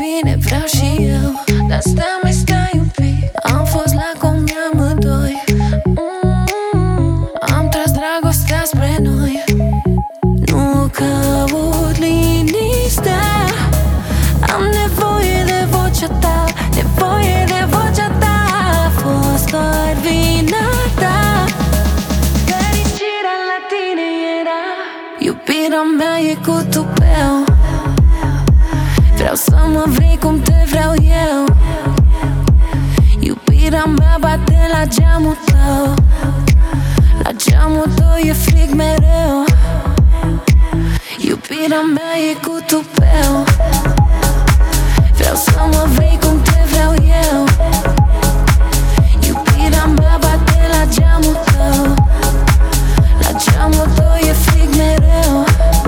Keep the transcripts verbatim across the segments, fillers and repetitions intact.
bine, vreau și eu. Dar stai, mai stai un pic. Am fost la cum amândoi. mm, Am tras dragostea spre noi. Nu caut liniștea. Am nevoie de vocea ta, nevoie de vocea ta. A fost doar vina ta. Fericirea la tine era. Iubirea mea e cu tupeu. Vreau să mă vrei cum te vreau eu. Iubirea mea bate la geamul tău. La geamul tău e frig mereu. Iubirea mea e cu tupeu. Vreau să mă vrei cum te vreau eu. Iubirea mea bate la geamul tău. La geamul tău e frig mereu.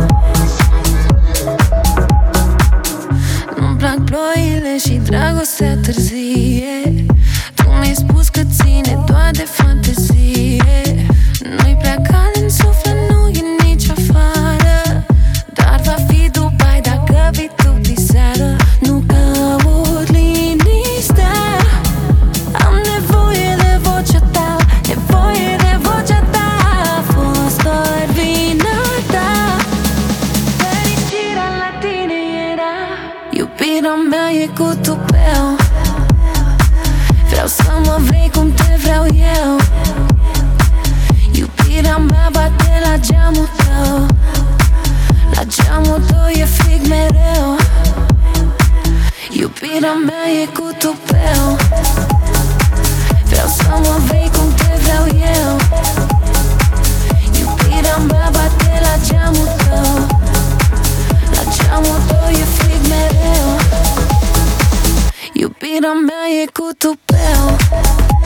Nu-mi plac ploile și dragostea târzie. Tu mi-ai spus că ține doar de fantezie. Nu-i prea cald în suflet, nu e nici afară. Dar va fi Dubai dacă vii tu diseară. Nu caut liniștea. Am nevoie de vocea ta, nevoie de vocea ta. A fost doar vina ta. Fericirea la tine era. Iubirea mea e cu tupeu. Vreau să mă vrei cum te vreau eu. Iubirea mea bate la geamul tău. La geamul tău e frig mereu. Iubirea mea e cu tupeu. Vreau să mă vrei cum te vreau eu. Iubirea mea bate la geamul tău. La geamul tău e frig mereu. Iubirea mea e cu tupeu.